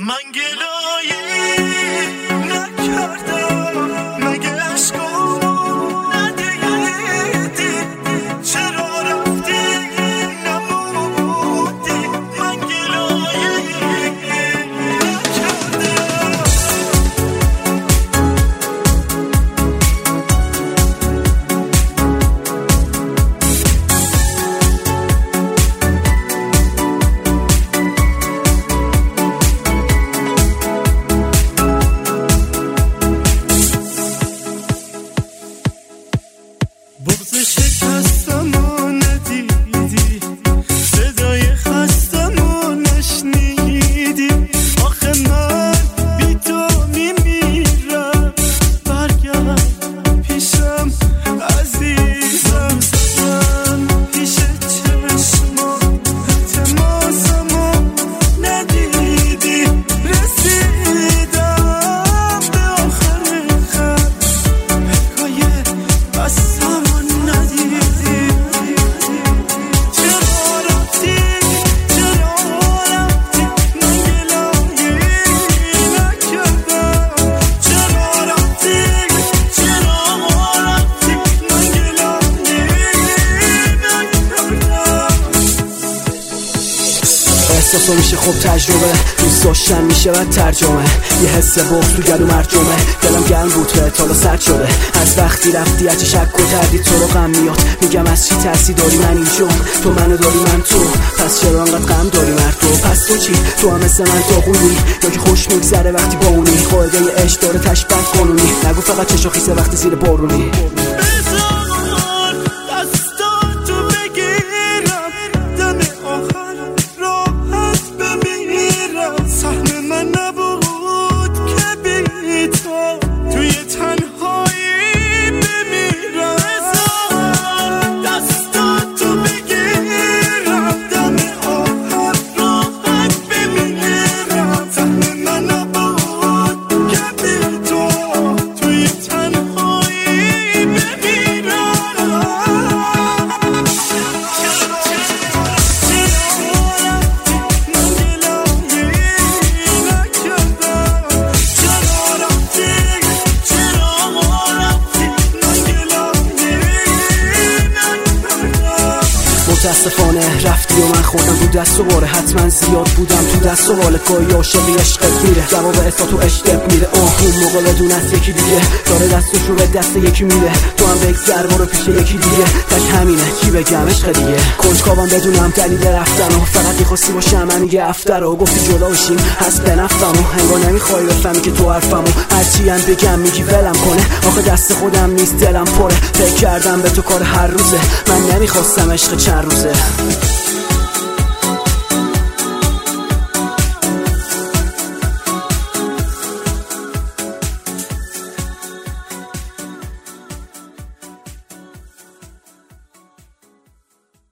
من گلایه نکردم مگه عشقامو ندیدی چرا رفتی نمودی من گلایه بغض شکستمو ندیدی صدای خستمو نشنیدی آخه من بی تو میمیرم برگرد پیشم عزیزم زدم پیش چشمم تماسمو ندیدی رسیدم به آخر خط حکایه بستم احساسا میشه خوب تجربه دوست داشتن میشه بد ترجمه یه حس بغض تو گلو مرجمه دلم گرم بود به حالا سرد شده از وقتی رفتی عجه شک و تردید تو رو غم میاد میگم از چی ترسی داری من اینجا تو منو داری من تو پس چرا انقدر غم داری مردو پس تو چی تو هم مثل من داغونی یا که خوش میگذره وقتی با اونی قاعده عشق داره تشبت قانونی نگو فقط چشو خیسه وقتی زیر بارونی متاسفانه رفتی و من خوردم تو دست و باره حتما زیاد بودم تو دست و باله گاهی عاشقی عشقت میره جواب احسا تو اشتب میره اون موقع بدون از یکی دیگه داره دستش رو به دست یکی میره تو هم بگذر برو پیش یکی دیگه تک همینه چی بگم عشق دیگه کنجکاوم بدونم دلیل رفتن و فقط میخواستی باشم من یه افتر و گفتی جدا بشیم هست به نفهم و انگار نمیخوای بفهمی که تو حرفم و هرچی هم بگم میگی ولم کنه آخه دست خودم نیست دلم پره فکر کردم به تو کار هر روزه من نمیخواستم عشق چند روزه